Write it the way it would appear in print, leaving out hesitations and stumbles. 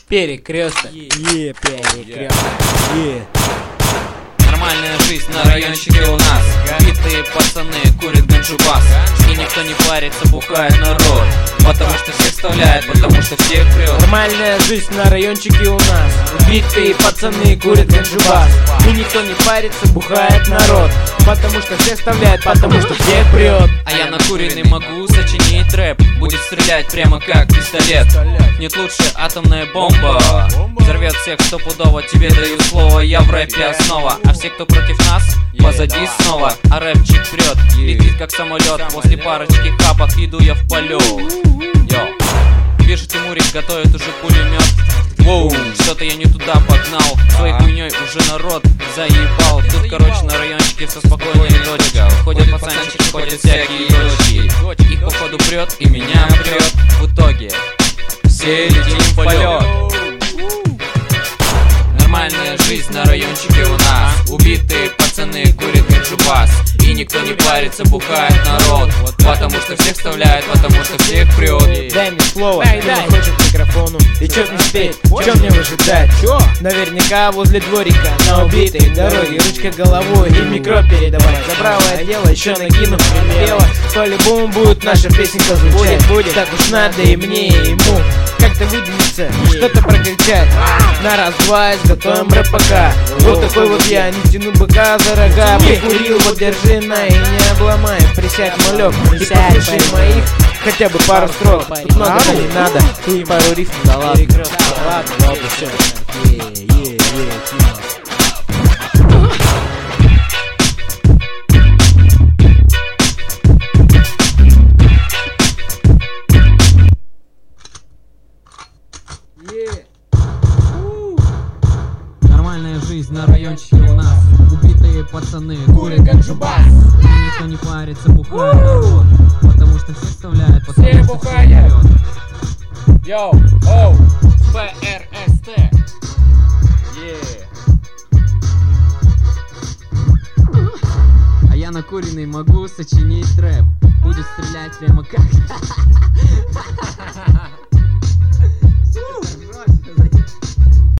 Перекресток. Перекресток. Нормальная жизнь на райончике у нас. Битые пацаны курят ганджубас. И никто не парится, бухает народ. Потому что всех вставляет, потому что всех прет. Нормальная жизнь на райончике у нас. Убитые пацаны курят ганджубас. И никто не парится, бухает народ. Потому что всех вставляет, потому что всех прет. А я накуренный могу сочинить рэп. Будет стрелять прямо как пистолет. Нет лучше атомная бомба. Взорвет всех стопудово, тебе даю слово. Я в рэпе основа. А все, кто против нас, позади снова. А рэпчик прет, летит как самолет. После парочки хапок иду я в полет. Йоу. Вижу, Тимурик готовит уже пулемет. Воу, что-то я не туда погнал. Своей хуйней уже народ заебал. Тут, короче, на райончике все спокойно и дочка. Ходят пацанчики, ходят всякие дочки. Их походу прет и меня прет. В итоге все летим в полет. Нормальная жизнь на райончике у нас. Убитые пацаны курят ганджубас. И никто не парится, бухает народ. Потому что всех вставляет, потому что всех прет. Дай мне слово, дай хочет к микрофону. И чё мне спеть, чё мне выжидать? Наверняка возле дворика на убитой дороге ручка головой и микро передавай. За правое дело еще накину дело. По-любому будет наша песенка звучать. Будет так уж надо и мне, и ему. Как-то выдвинуться, что-то прокричать. На раз-два изготовим рэп пока. Вот такой вот я, не тяну быка за рога. Прикурил, вот держи на и не обломай. Присядь, малек, и послушай моих хотя бы пару строк. Тут много не надо, и пару рифм, да ладно. Ладно, все. Нормальная жизнь на райончике у нас. Убитые пацаны курят ганджубас. И никто не парится, бухает народ. Потому что все вставляет, потому Все что бухают. прет. Йоу, оу, ПРСТ. А я накуренный могу сочинить рэп. Будет стрелять прямо как